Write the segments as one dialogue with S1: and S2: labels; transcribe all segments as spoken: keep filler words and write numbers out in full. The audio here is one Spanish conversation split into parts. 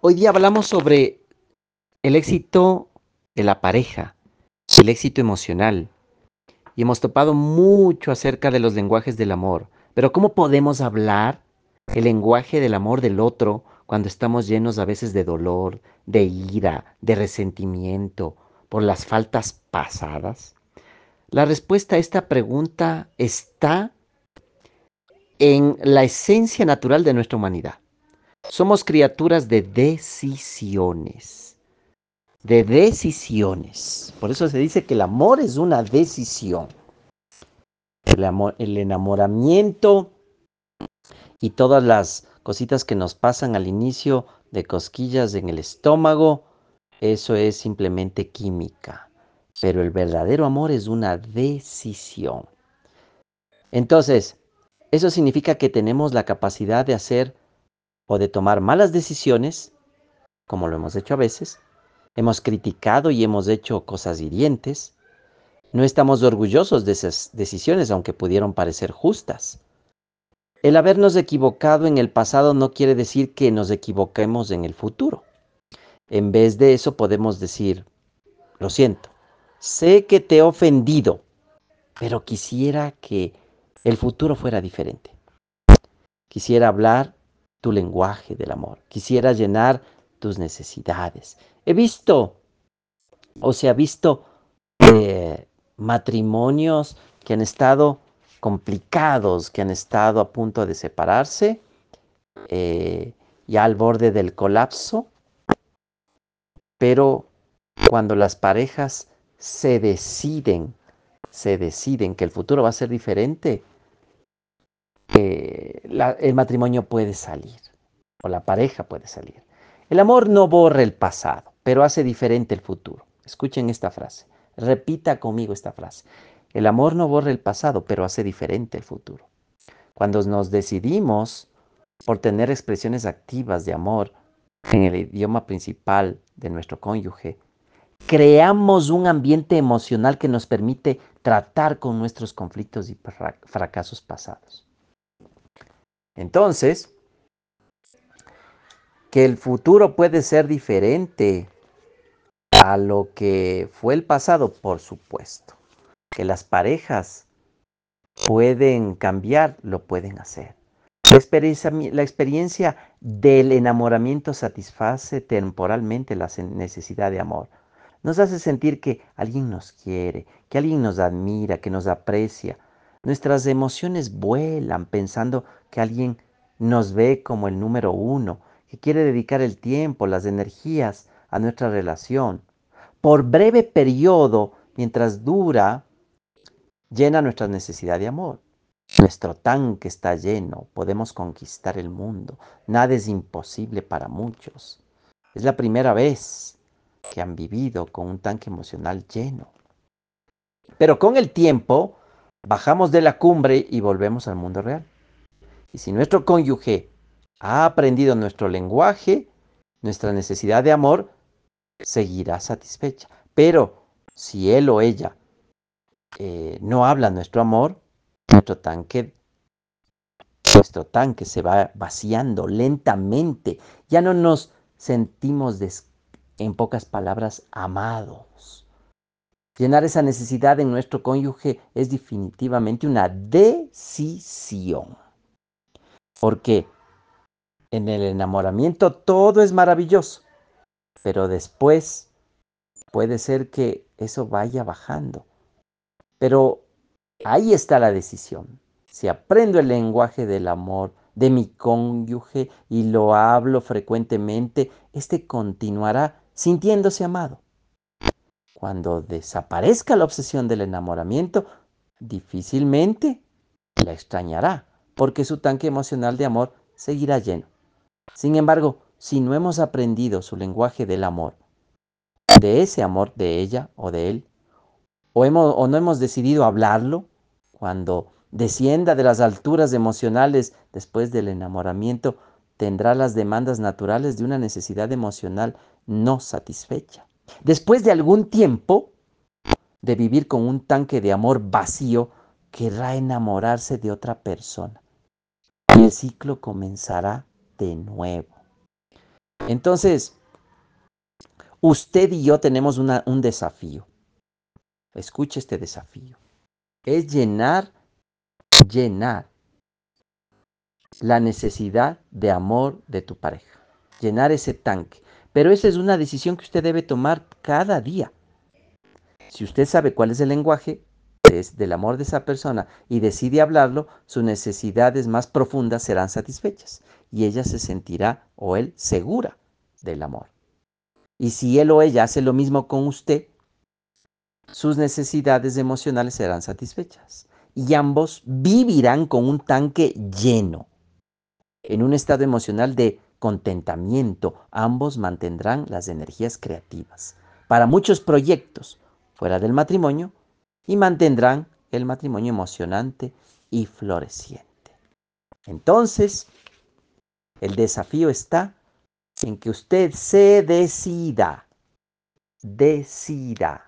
S1: Hoy día hablamos sobre el éxito de la pareja, el éxito emocional, y hemos topado mucho acerca de los lenguajes del amor. Pero ¿cómo podemos hablar el lenguaje del amor del otro cuando estamos llenos a veces de dolor, de ira, de resentimiento por las faltas pasadas? La respuesta a esta pregunta está en la esencia natural de nuestra humanidad. Somos criaturas de decisiones. De decisiones. Por eso se dice que el amor es una decisión. El, amor, el enamoramiento y todas las cositas que nos pasan al inicio de cosquillas en el estómago, eso es simplemente química. Pero el verdadero amor es una decisión. Entonces, eso significa que tenemos la capacidad de hacer o de tomar malas decisiones, como lo hemos hecho a veces. Hemos criticado y hemos hecho cosas hirientes. No estamos orgullosos de esas decisiones, aunque pudieron parecer justas. El habernos equivocado en el pasado no quiere decir que nos equivoquemos en el futuro. En vez de eso podemos decir, lo siento, sé que te he ofendido, pero quisiera que el futuro fuera diferente. Quisiera hablar tu lenguaje del amor. Quisiera llenar tus necesidades. He visto, o se ha visto, eh, matrimonios que han estado complicados, que han estado a punto de separarse, eh, ya al borde del colapso, pero cuando las parejas se deciden, se deciden que el futuro va a ser diferente, eh, la, el matrimonio puede salir, o la pareja puede salir. El amor no borra el pasado, pero hace diferente el futuro. Escuchen esta frase, repita conmigo esta frase. El amor no borra el pasado, pero hace diferente el futuro. Cuando nos decidimos por tener expresiones activas de amor en el idioma principal de nuestro cónyuge, creamos un ambiente emocional que nos permite tratar con nuestros conflictos y fracasos pasados. Entonces, que el futuro puede ser diferente a lo que fue el pasado, por supuesto. Que las parejas pueden cambiar, lo pueden hacer. La experiencia, la experiencia del enamoramiento satisface temporalmente la necesidad de amor. Nos hace sentir que alguien nos quiere, que alguien nos admira, que nos aprecia. Nuestras emociones vuelan pensando que alguien nos ve como el número uno, que quiere dedicar el tiempo, las energías a nuestra relación. Por breve periodo, mientras dura, llena nuestra necesidad de amor. Nuestro tanque está lleno, podemos conquistar el mundo. Nada es imposible para muchos. Es la primera vez que han vivido con un tanque emocional lleno. Pero con el tiempo, bajamos de la cumbre y volvemos al mundo real. Y si nuestro cónyuge ha aprendido nuestro lenguaje, nuestra necesidad de amor seguirá satisfecha. Pero si él o ella eh, no habla nuestro amor, nuestro tanque Nuestro tanque se va vaciando lentamente. Ya no nos sentimos, des- en pocas palabras, amados. Llenar esa necesidad en nuestro cónyuge es definitivamente una decisión. Porque en el enamoramiento todo es maravilloso, pero después puede ser que eso vaya bajando. Pero ahí está la decisión. Si aprendo el lenguaje del amor de mi cónyuge y lo hablo frecuentemente, este continuará sintiéndose amado. Cuando desaparezca la obsesión del enamoramiento, difícilmente la extrañará, porque su tanque emocional de amor seguirá lleno. Sin embargo, si no hemos aprendido su lenguaje del amor, de ese amor de ella o de él, o, hemos, o no hemos decidido hablarlo, cuando descienda de las alturas emocionales después del enamoramiento, tendrá las demandas naturales de una necesidad emocional no satisfecha. Después de algún tiempo de vivir con un tanque de amor vacío, querrá enamorarse de otra persona. Y el ciclo comenzará de nuevo. Entonces, usted y yo tenemos una, un desafío. Escuche este desafío. Es llenar, llenar la necesidad de amor de tu pareja. Llenar ese tanque. Pero esa es una decisión que usted debe tomar cada día. Si usted sabe cuál es el lenguaje es del amor de esa persona y decide hablarlo, sus necesidades más profundas serán satisfechas y ella se sentirá o él segura del amor. Y si él o ella hace lo mismo con usted, sus necesidades emocionales serán satisfechas y ambos vivirán con un tanque lleno, en un estado emocional de contentamiento. Ambos mantendrán las energías creativas para muchos proyectos fuera del matrimonio y mantendrán el matrimonio emocionante y floreciente. Entonces, el desafío está en que usted se decida, decida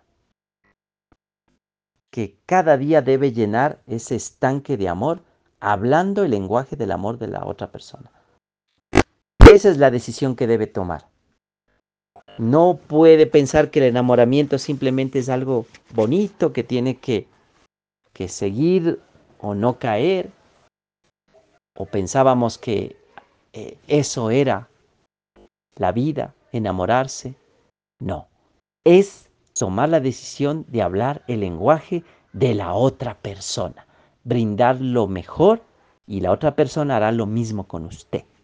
S1: que cada día debe llenar ese estanque de amor hablando el lenguaje del amor de la otra persona. Esa es la decisión que debe tomar. No puede pensar que el enamoramiento simplemente es algo bonito que tiene que, que seguir o no caer. O pensábamos que eh, eso era la vida, enamorarse. No, es tomar la decisión de hablar el lenguaje de la otra persona, brindar lo mejor y la otra persona hará lo mismo con usted.